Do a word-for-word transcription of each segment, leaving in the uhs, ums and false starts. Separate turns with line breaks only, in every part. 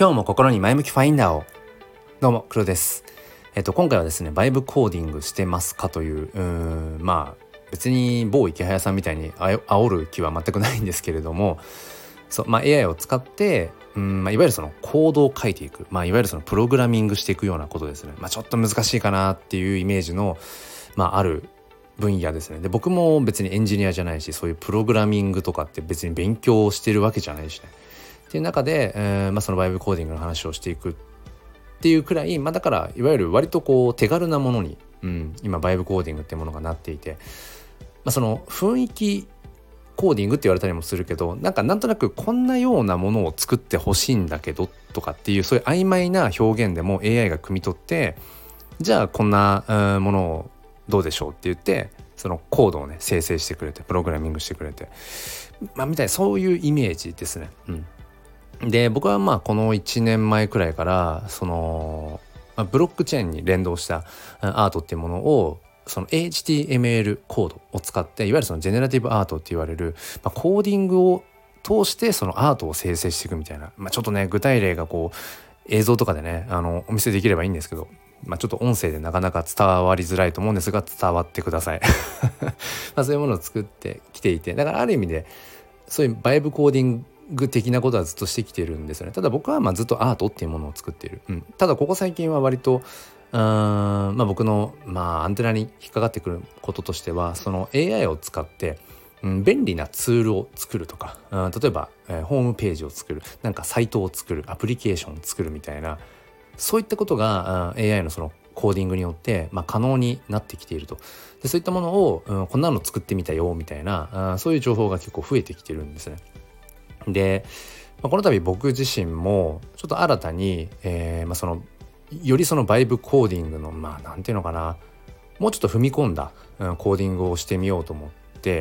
今日も心に前向きファインダーを。どうも黒です。えっと今回はですね、バイブコーディングしてますかという、うーんまあ別に某池早さんみたいにあ煽る気は全くないんですけれども、そうまあ エーアイ を使ってうん、まあ、いわゆるそのコードを書いていく、まあいわゆるそのプログラミングしていくようなことですね。まあちょっと難しいかなっていうイメージのまあある分野ですね。で僕も別にエンジニアじゃないし、そういうプログラミングとかって別に勉強してるわけじゃないしね。っていう中で、えーまあ、そのバイブコーディングの話をしていくっていうくらい、まあ、だからいわゆる割とこう手軽なものに、うん、今バイブコーディングっていうものがなっていて、まあ、その雰囲気コーディングって言われたりもするけど、なんかなんとなくこんなようなものを作ってほしいんだけどとかっていう、そういう曖昧な表現でも エーアイ が汲み取って、じゃあこんな、えー、ものをどうでしょうって言ってそのコードをね生成してくれてプログラミングしてくれて、まあみたいなそういうイメージですね。うんで僕はまあこのいちねんまえくらいからそのブロックチェーンに連動したアートっていうものをその エイチティーエムエル コードを使って、いわゆるそのジェネラティブアートって言われる、まあ、コーディングを通してそのアートを生成していくみたいな、まあ、ちょっとね具体例がこう映像とかでねあのお見せできればいいんですけど、まあ、ちょっと音声でなかなか伝わりづらいと思うんですが伝わってくださいまあそういうものを作ってきていて、だからある意味でそういうバイブコーディング具的なことはずっとしてきてるんですよね。ただ僕はまあずっとアートっていうものを作っている、うん、ただここ最近は割とうーん、まあ、僕のまあアンテナに引っかかってくることとしては、その エーアイ を使って、うん、便利なツールを作るとか、うん、例えば、えー、ホームページを作る、なんかサイトを作る、アプリケーションを作るみたいな、そういったことが エーアイ のそのコーディングによって、まあ、可能になってきていると。でそういったものを、うん、こんなの作ってみたよみたいな、そういう情報が結構増えてきてるんですね。で、まあ、この度僕自身もちょっと新たに、えーまあ、そのよりそのバイブコーディングのまあなんていうのかな、もうちょっと踏み込んだ、うん、コーディングをしてみようと思って、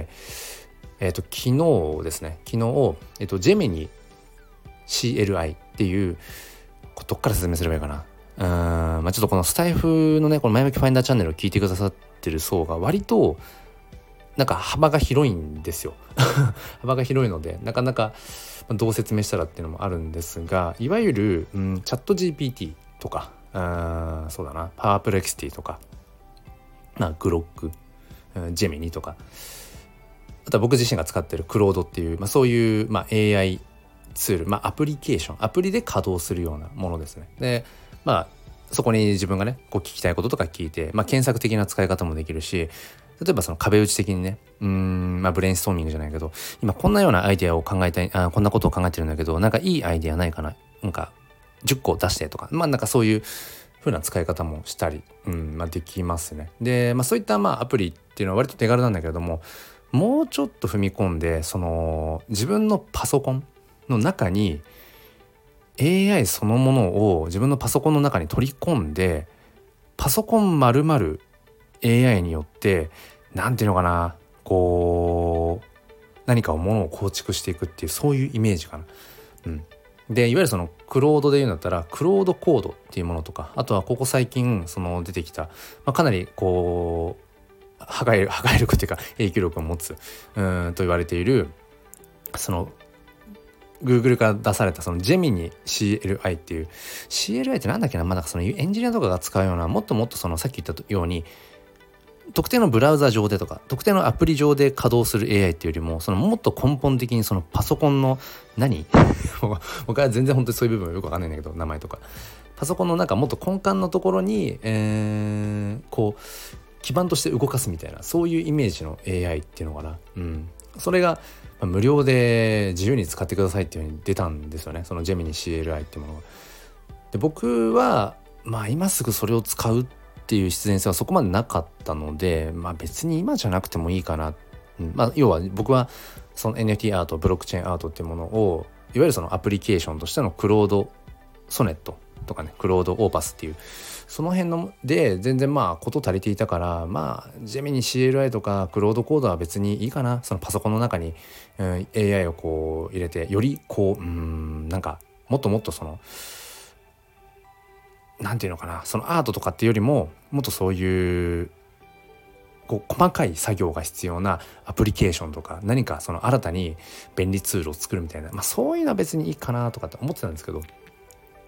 えー、と昨日ですね昨日、えー、とジェミニ シーエルアイ っていうどっから説明すればいいかな、うん、まあ、ちょっとこのスタイフのねこの前向きファインダーチャンネルを聞いてくださってる層が割となんか幅が広いんですよ幅が広いのでなかなかどう説明したらっていうのもあるんですが、いわゆる、うん、チャット ジーピーティー とか、あそうだなパワープレキシティとか、まあ、グロック、ジェミニとか、あとは僕自身が使ってるクロードっていう、まあ、そういう、まあ、エーアイ ツール、まあ、アプリケーションアプリで稼働するようなものですね。でまあそこに自分がねこう聞きたいこととか聞いて、まあ、検索的な使い方もできるし、例えばその壁打ち的にねうーん、まあ、ブレインストーミングじゃないけど今こんなようなアイデアを考えたい、あこんなことを考えてるんだけどなんかいいアイデアないかな、なんかじゅっこ出してとか、まあなんかそういう風な使い方もしたり、うんまあ、できますね。で、まあ、そういったまあアプリっていうのは割と手軽なんだけれども、もうちょっと踏み込んでその自分のパソコンの中にエーアイ そのものを自分のパソコンの中に取り込んで、パソコン丸々 エーアイ によってなんていうのかな、こう何かをものを構築していくっていう、そういうイメージかな。うん、でいわゆるそのクロードで言うんだったらクロードコードっていうものとか、あとはここ最近その出てきた、まあ、かなりこう破壊破壊力っていうか影響力を持つうんと言われているそのGoogle から出されたそのジェミニ シーエルアイ っていう シーエルアイ ってなんだっけな、まあ、なんかそのエンジニアとかが使うような、もっともっとそのさっき言ったように特定のブラウザ上でとか特定のアプリ上で稼働する エーアイ っていうよりも、そのもっと根本的にそのパソコンの何僕は全然本当にそういう部分はよくわかんないんだけど、名前とかパソコンのなんかもっと根幹のところに、えー、こう基盤として動かすみたいな、そういうイメージの エーアイ っていうのかな、うん、それが無料で自由に使ってくださいっていう風に出たんですよね、そのジェミニ シーエルアイ っていうものが。で僕はまあ今すぐそれを使うっていう必然性はそこまでなかったので、まあ別に今じゃなくてもいいかな、うんまあ、要は僕はその エヌエフティー アートブロックチェーンアートっていうものをいわゆるそのアプリケーションとしてのクロードソネットとかね、クロードオーパスっていうその辺ので全然まあこと足りていたから、まあジェミニ シーエルアイ とかクロードコードは別にいいかな、そのパソコンの中に、うん、エーアイ をこう入れてよりこううんなんかもっともっとそのなんていうのかな、そのアートとかっていうよりももっとそういうこう細かい作業が必要なアプリケーションとか何かその新たに便利ツールを作るみたいな、まあそういうのは別にいいかなとかって思ってたんですけど、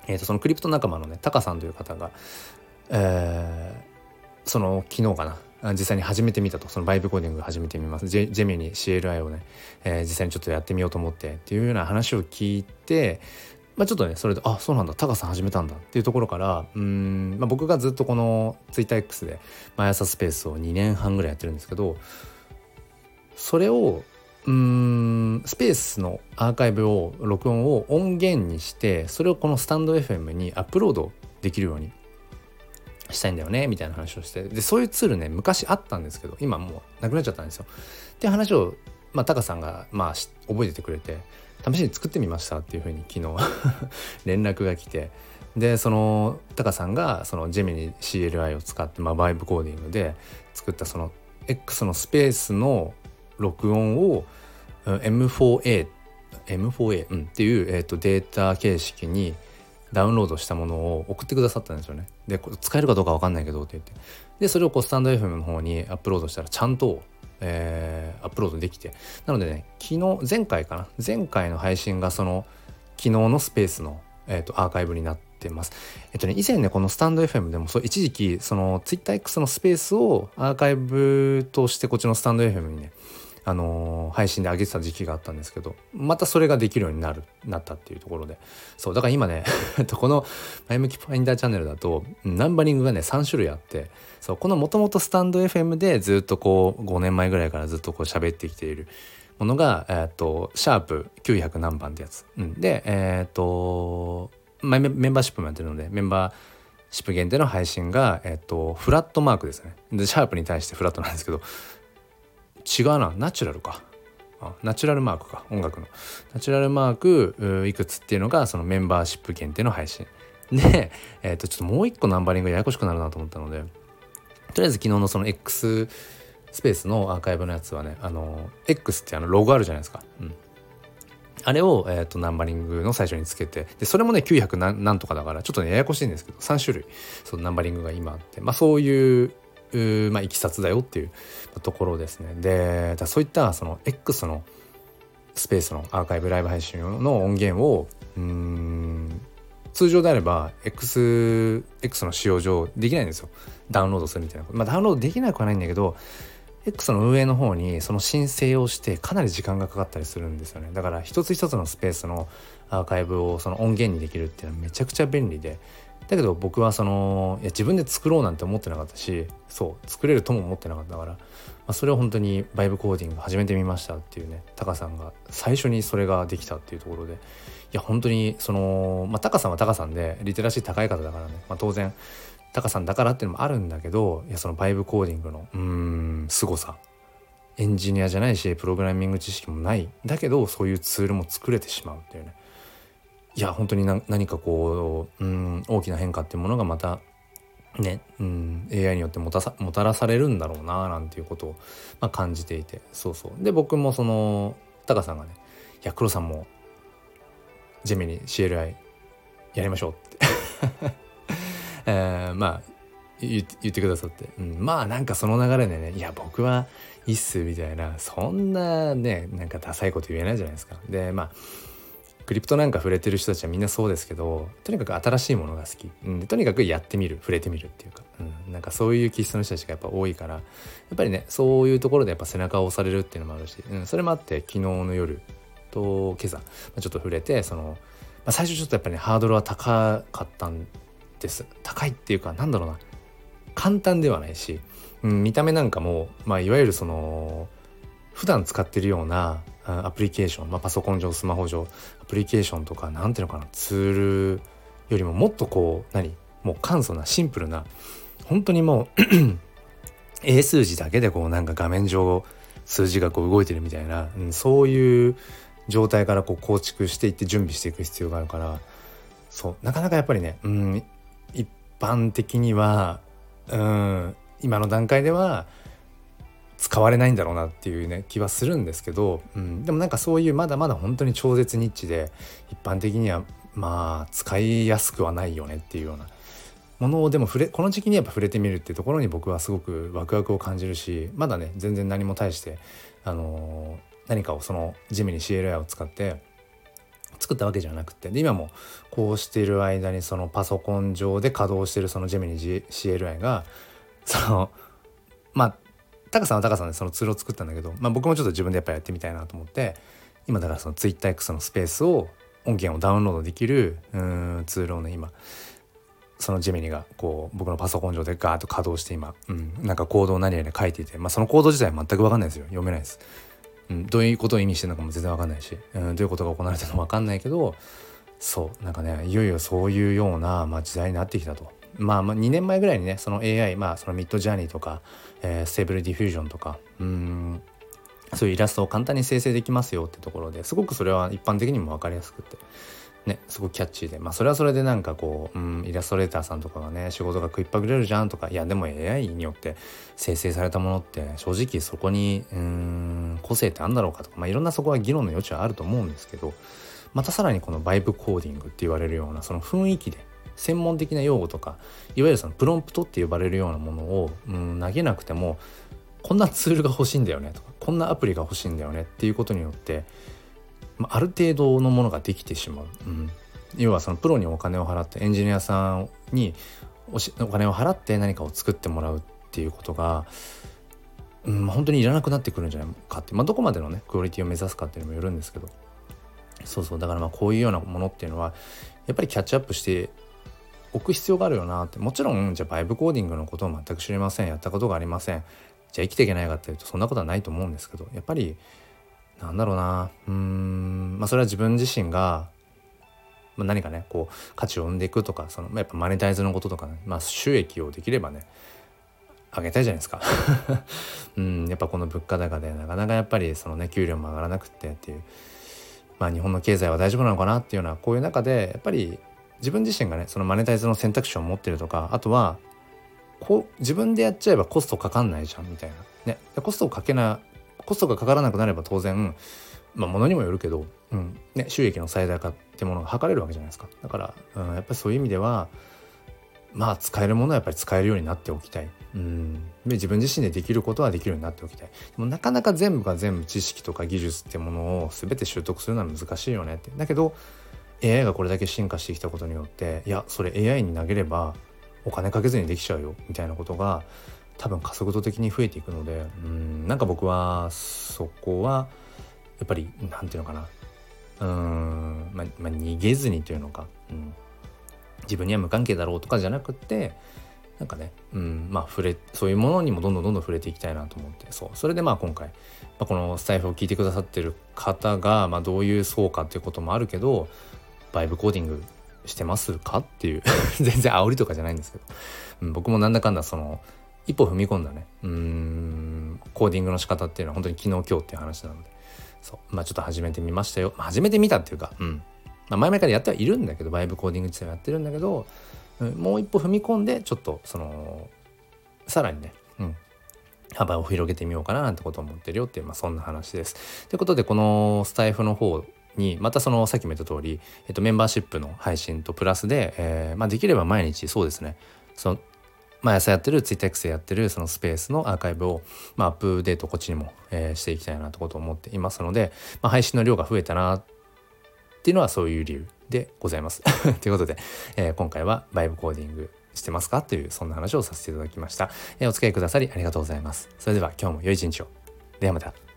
えー、とそのクリプト仲間のねタカさんという方が、えー、その昨日かな実際に始めてみたと、そのバイブコーディング始めてみます、ジェ、ジェミニ シーエルアイ をね、えー、実際にちょっとやってみようと思ってっていうような話を聞いて、まあ、ちょっとねそれであそうなんだタカさん始めたんだっていうところからうーん、まあ、僕がずっとこの TwitterX で毎朝スペースをにねんはんぐらいやってるんですけど、それをうーんスペースのアーカイブを録音を音源にしてそれをこのスタンド エフエム にアップロードできるようにしたいんだよねみたいな話をして、でそういうツールね昔あったんですけど今もうなくなっちゃったんですよっていう話をまあタカさんがまあ覚えててくれて試しに作ってみましたっていう風に昨日連絡が来て、でそのタカさんがそのジェミニ シーエルアイ を使って、まあ、バイブコーディングで作ったその X のスペースの録音を エムフォーエー エムフォーエー、うん、っていう、えーと、データ形式にダウンロードしたものを送ってくださったんですよね。でこれ使えるかどうか分かんないけどって言って、でそれをこうスタンド エフエム の方にアップロードしたらちゃんと、えー、アップロードできて、なのでね昨日前回かな前回の配信がその昨日のスペースの、えーと、アーカイブになってます。えっとね以前ねこのスタンド エフエム でもそう一時期その TwitterX のスペースをアーカイブとしてこっちのスタンド エフエム にねあのー、配信で上げてた時期があったんですけど、またそれができるようになるなったっていうところで、そうだから今ねこの前向きファインダーチャンネルだとナンバリングがねさん種類あって、そうこのもともとスタンド エフエム でずっとこうごねんまえぐらいからずっとこう喋ってきているものが、えー、とシャープきゅうひゃく何番ってやつ、うん、でえっ、ー、とメンバーシップもやってるのでメンバーシップ限定の配信が、えー、とフラットマークですね。でシャープに対してフラットなんですけど違うなナチュラルかあナチュラルマークか音楽のナチュラルマークいくつっていうのがそのメンバーシップ限定の配信で、えー、とちょっともう一個ナンバリングややこしくなるなと思ったので、とりあえず昨日のその X スペースのアーカイブのやつはねあの X ってあのロゴあるじゃないですか、うん、あれを、えー、とナンバリングの最初につけて、でそれもねきゅうひゃく何なんとかだからちょっとねややこしいんですけどさん種類そのナンバリングが今あって、まあそういうまあいきさつだよっていうところですね。でだそういったその X のスペースのアーカイブライブ配信の音源をうーん通常であれば X, X の使用上できないんですよ、ダウンロードするみたいなこと。まあダウンロードできなくはないんだけど X の運営の方にその申請をしてかなり時間がかかったりするんですよね。だから一つ一つのスペースのアーカイブをその音源にできるっていうのはめちゃくちゃ便利で、だけど僕はそのいや自分で作ろうなんて思ってなかったし、そう作れるとも思ってなかったから、まあ、それを本当にバイブコーディング始めてみましたっていうねタカさんが最初にそれができたっていうところで、いや本当にそのまあタカさんはタカさんでリテラシー高い方だからね、まあ、当然タカさんだからっていうのもあるんだけど、いやそのバイブコーディングのうーん凄さ、エンジニアじゃないしプログラミング知識もないだけどそういうツールも作れてしまうっていうね、いや本当にな何かこう、うん、大きな変化っていうものがまたね、うん、エーアイ によってもたさもたらされるんだろうななんていうことを、まあ、感じていて、そうそうで僕もそのタカさんがねいや黒さんもジェミニ シーエルアイ やりましょうって、えー、まあ言って言ってくださって、うん、まあなんかその流れでねいや僕はいいっすみたいな、そんなねなんかダサいこと言えないじゃないですか。でまあクリプトなんか触れてる人たちはみんなそうですけど、とにかく新しいものが好き、うん、とにかくやってみる触れてみるっていうか、うん、なんかそういう気質の人たちがやっぱ多いから、やっぱりねそういうところでやっぱ背中を押されるっていうのもあるし、うん、それもあって昨日の夜と今朝、まあ、ちょっと触れてその、まあ、最初ちょっとやっぱりねハードルは高かったんです。高いっていうかなんだろうな簡単ではないし、うん、見た目なんかも、まあ、いわゆるその普段使ってるようなアプリケーション、まあ、パソコン上スマホ上アプリケーションとかなんていうのかなツールよりももっとこう何もう簡素なシンプルな本当にもう英数字だけでこうなんか画面上数字がこう動いてるみたいな、うん、そういう状態からこう構築していって準備していく必要があるから、そうなかなかやっぱりね、うん、一般的には、うん、今の段階では使われないんだろうなっていうね気はするんですけど、うん、でもなんかそういうまだまだ本当に超絶ニッチで一般的にはまあ使いやすくはないよねっていうようなものをでも触れこの時期にやっぱ触れてみるっていうところに僕はすごくワクワクを感じるし、まだね全然何も対してあのー、何かをそのジェミニ シーエルアイ を使って作ったわけじゃなくて、で今もこうしている間にそのパソコン上で稼働しているそのジェミニ シーエルアイ がそのまあタカさんはタカさんでそのツールを作ったんだけど、まあ、僕もちょっと自分でやっぱりやってみたいなと思って、今だからその TwitterX のスペースを音源をダウンロードできるうーんツールをね、今そのジェミニがこう僕のパソコン上でガーッと稼働して今、うん、なんかコードを何々書いていて、まあ、そのコード自体は全く分かんないですよ、読めないです、うん、どういうことを意味してるのかも全然分かんないし、うん、どういうことが行われてるのか分かんないけど、そうなんかね、いよいよそういうような、まあ、時代になってきたと。まあ、まあにねんまえぐらいにね、その エーアイ、まあそのミッドジャーニーとか、えー、ステーブルディフュージョンとか、うーんそういうイラストを簡単に生成できますよってところですごくそれは一般的にも分かりやすくてね、すごくキャッチーで、まあそれはそれでなんかこう、うん、イラストレーターさんとかがね、仕事が食いっぱぐれるじゃんとか、いやでも エーアイ によって生成されたものって正直そこにうーん個性ってあるんだろうかとか、まあいろんなそこは議論の余地はあると思うんですけど、またさらにこのバイブコーディングって言われるようなその雰囲気で専門的な用語とか、いわゆるそのプロンプトって呼ばれるようなものを、うん、投げなくてもこんなツールが欲しいんだよねとか、こんなアプリが欲しいんだよねっていうことによって、まあ、ある程度のものができてしまう、うん、要はそのプロにお金を払ってエンジニアさんにおしお金を払って何かを作ってもらうっていうことが、うん、本当にいらなくなってくるんじゃないかって、まあ、どこまでのねクオリティを目指すかっていうのもよるんですけど、そうそうだからまあこういうようなものっていうのはやっぱりキャッチアップして置く必要があるよなって。もちろんじゃあバイブコーディングのことを全く知りません、やったことがありません、じゃあ生きていけないかっていうとそんなことはないと思うんですけど、やっぱりなんだろうな、うーんまあそれは自分自身が、まあ、何かねこう価値を生んでいくとか、その、まあ、やっぱマネタイズのこととかね、まあ収益をできればね上げたいじゃないですかうんやっぱこの物価高でなかなかやっぱりそのね給料も上がらなくってっていう、まあ日本の経済は大丈夫なのかなっていうようなこういう中でやっぱり自分自身がねそのマネタイズの選択肢を持ってるとか、あとはこう自分でやっちゃえばコストかかんないじゃんみたいなね、コストをかけなコストがかからなくなれば当然まあ物にもよるけど、うんね、収益の最大化ってものが測れるわけじゃないですか。だから、うん、やっぱりそういう意味ではまあ使えるものはやっぱり使えるようになっておきたい、うん、で自分自身でできることはできるようになっておきたい。でもなかなか全部が全部知識とか技術ってものを全て習得するのは難しいよねって。だけど エーアイ がこれだけ進化してきたことによって、いやそれ エーアイ に投げればお金かけずにできちゃうよみたいなことが多分加速度的に増えていくので、うんなんか僕はそこはやっぱりなんていうのかな、うーん、まあ、まあ、逃げずにというのか、うん、自分には無関係だろうとかじゃなくってなんかね、うん、まあ触れそういうものにもどんどんどんどん触れていきたいなと思って、そうそれでまあ今回、まあ、このスタイフを聞いてくださってる方が、まあ、どういう層かっていうこともあるけど、バイブコーディングしてますかっていう全然煽りとかじゃないんですけど、うん、僕もなんだかんだその一歩踏み込んだねうーんコーディングの仕方っていうのは本当に昨日今日っていう話なので、そうまあちょっと始めてみましたよ、まあ、始めてみたっていうか、うんまあ、前々からやってはいるんだけど、バイブコーディング自体はやってるんだけど、うん、もう一歩踏み込んでちょっとそのさらにね、うん、幅を広げてみようかななんてことを思ってるよっていう、まあ、そんな話です。ということでこのスタイフの方にまたそのさっきも言った通り、えっと、メンバーシップの配信とプラスで、えーまあ、できれば毎日そうですねその毎朝やってる TwitterX でやってるそのスペースのアーカイブを、まあ、アップデートこっちにも、えー、していきたいなとことを思っていますので、まあ、配信の量が増えたなっていうのはそういう理由でございますということで、えー、今回はバイブコーディングしてますかというそんな話をさせていただきました。えー、お付き合いくださりありがとうございます。それでは今日も良い一日を。ではまた。